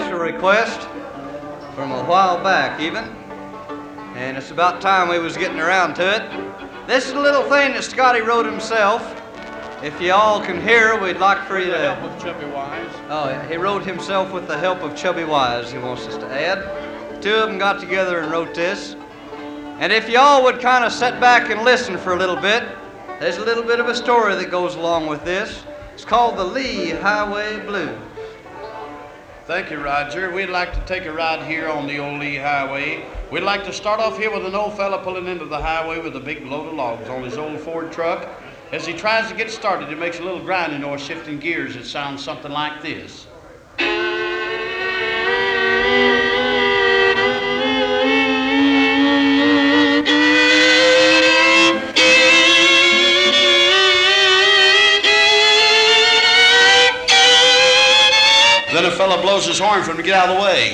special request from a while back even, and it's about time we was getting around to it. This is a little thing that Scotty wrote himself. If you all can hear, we'd like for you to... With the help of Chubby Wise. Oh, he wrote himself with the help of Chubby Wise, he wants us to add. Two of them got together and wrote this. And if y'all would kind of sit back and listen for a little bit, there's a little bit of a story that goes along with this. It's called the Lee Highway Blues. Thank you, Roger. We'd like to take a ride here on the old Lee Highway. We'd like to start off here with an old fella pulling into the highway with a big load of logs on his old Ford truck. As he tries to get started, it makes a little grinding noise, shifting gears. It sounds something like this. Then a fella blows his horn for him to get out of the way.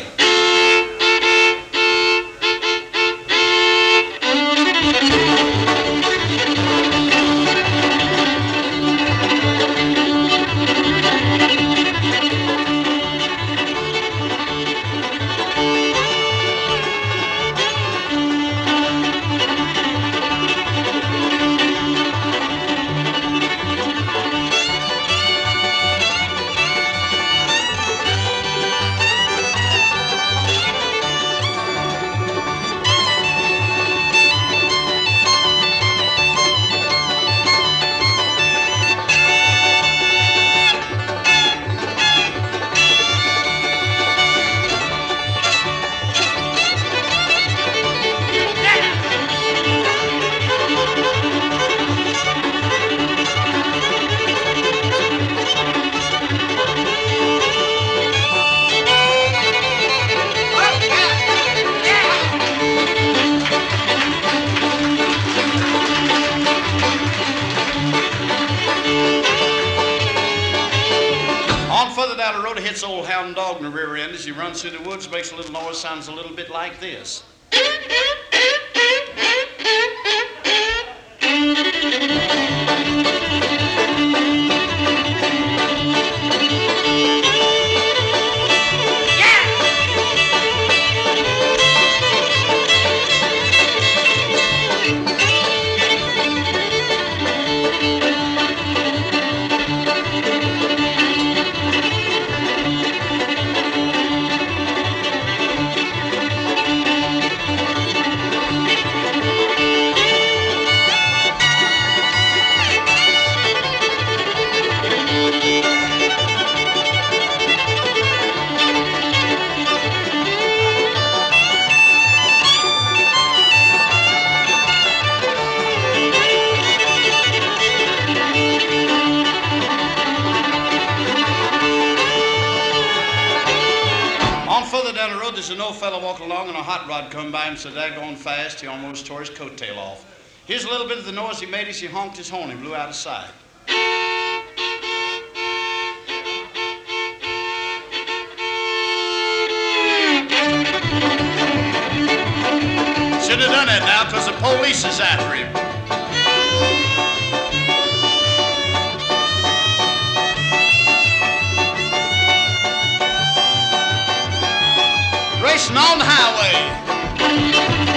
Down the road, it hits old hound dog in the rear end as he runs through the woods, makes a little noise, sounds a little bit like this. Down the road, there's an old fella walking along and a hot rod come by him so daggone fast he almost tore his coattail off. Here's a little bit of the noise he made as he honked his horn and blew out of sight. Should have done that now because the police is after him. Racing on the highway.